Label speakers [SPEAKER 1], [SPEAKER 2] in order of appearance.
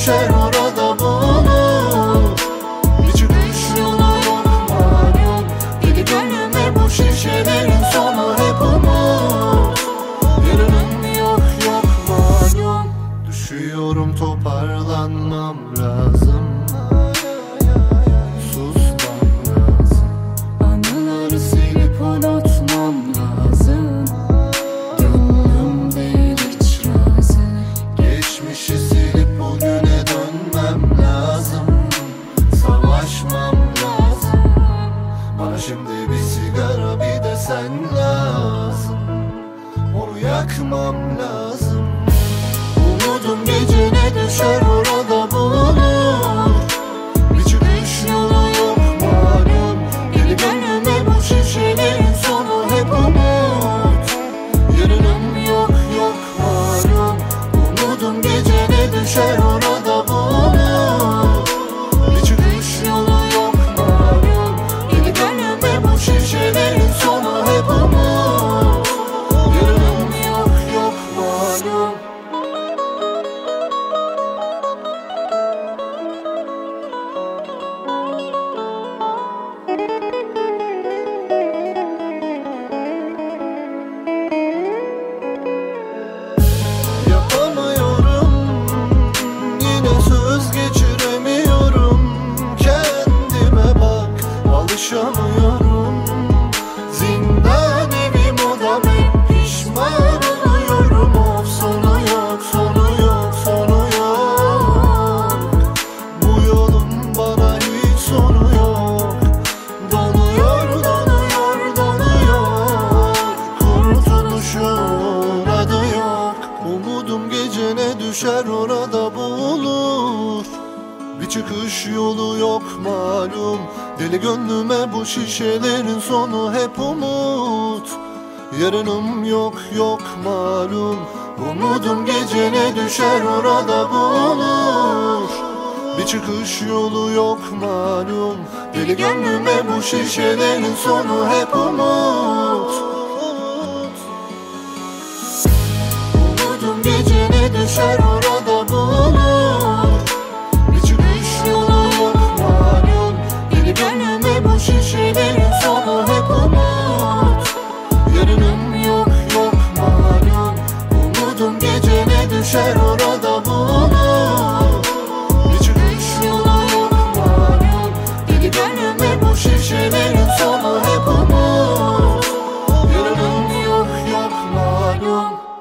[SPEAKER 1] düşer orada bulur. Bir çıkış yolu yok malum. Deli gönlüme bu şişelerin sonu hep umut. Yarınım yok yok malum. Düşüyorum, toparlanmam lazım. Susmam lazım. Anıları silip unutmam lazım. Gönlüm değil hiç razı. Geçmişi silip bugüne dönmem lazım. Savaşmam lazım. Bana şimdi bir sigara, bir de sen lazım. Onu yakmam lazım. Umudum gecene düşer orada bulur. Bir çıkış yolu yok malum. Deli gönlüme bu şişelerin sonu hep umut. Yarınım yok yok malum. Umudum gecene düşer orada bulur. Bir çıkış yolu yok malum. Deli gönlüme bu şişelerin sonu hep umut. Yarınım yok yok malum. Yapamıyorum, yine söz geçiremiyorum. Kendime bak, alışamıyorum. Zindan evim odam, hep pişman oluyorum. Of, sonu yok, sonu yok, sonu yok. Bu yolun bana hiç sonu yok. Donuyor, donuyor, donuyor. Kurtuluşun adı yok. Umudum gecene düşer orada bulur. Bir çıkış yolu yok malum. Deli gönlüme bu şişelerin sonu hep umut. Yarınım yok yok malum. Umudum gecene düşer orada bulur. Bir çıkış yolu yok malum. Deli gönlüme bu şişelerin sonu hep umut. Umudum gecene düşer orada bulur. Bir çıkış yolu yok malum. Deli gönlüme bu şişelerin sonu hep umut. Yarınım yok yok malum. Umudum gecene düşer orada bulur. Bir çıkış yolu yok malum. Deli gönlüme bu şişelerin sonu hep umut. Yarınım yok yok malum.